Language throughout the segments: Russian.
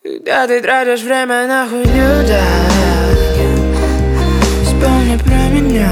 Когда ты тратишь время на хуйню, да. Вспомни про меня.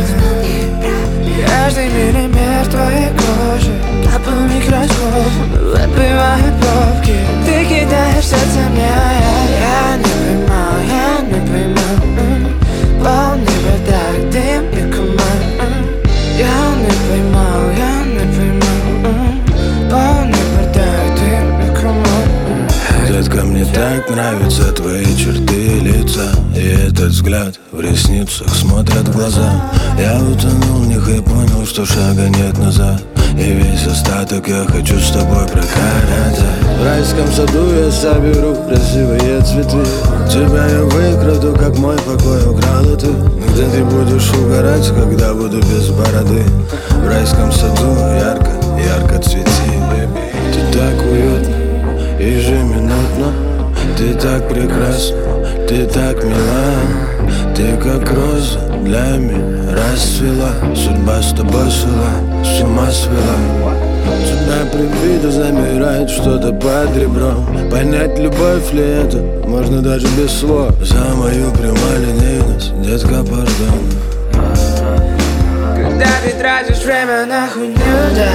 Каждый миллиметр твоей кожи капал микроскоп, выпивая пробки. Ты кидаешь сердце мне, я не поймал полный бардак, дым и кумар. Я не поймал полный бардак, дым и кумар. Детка, мне так нравятся твои черты лица, и этот взгляд в ресницах смотрят в глаза. Я утонул в них и понял, что шага нет назад, и весь остаток я хочу с тобой прокататься. В райском саду я соберу красивые цветы, тебя я выкраду, как мой покой украла ты. Где ты будешь угорать, когда буду без бороды? В райском саду ярко, ярко цвети, baby. Ты так уютна, ежеминутно, ты так прекрасна, ты так мила. Ты как роза для меня расцвела, судьба с тобой свела, с ума свела. Тебя при виде замирает что-то под ребром. Понять, любовь ли это, можно даже без слов. За мою прямолинейность, детка, пардон. Когда ты тратишь время на хуйню, да.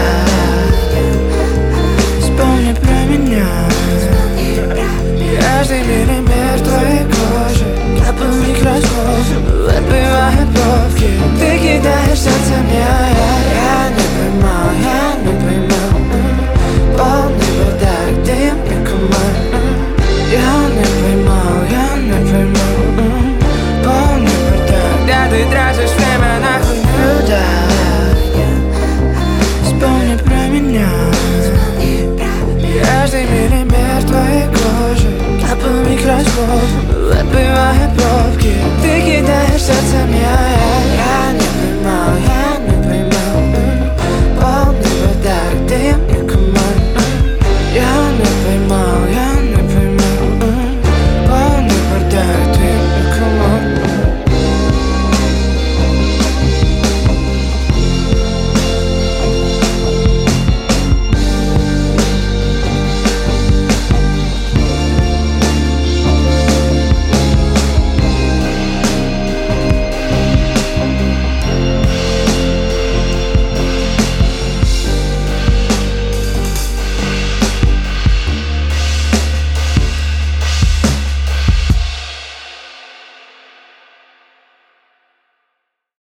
Вспомни про меня. Каждый миллиметр твоей кожи капал микроскоп, выпивая пробки. Ты кидаешь сердце мне, я не поймал полный бардак, дым и кумар. Я не поймал полный бардак. Когда ты тратишь время на хуйню, да. Вспомни про меня. Каждый миллиметр твоей кожи капал микроскоп,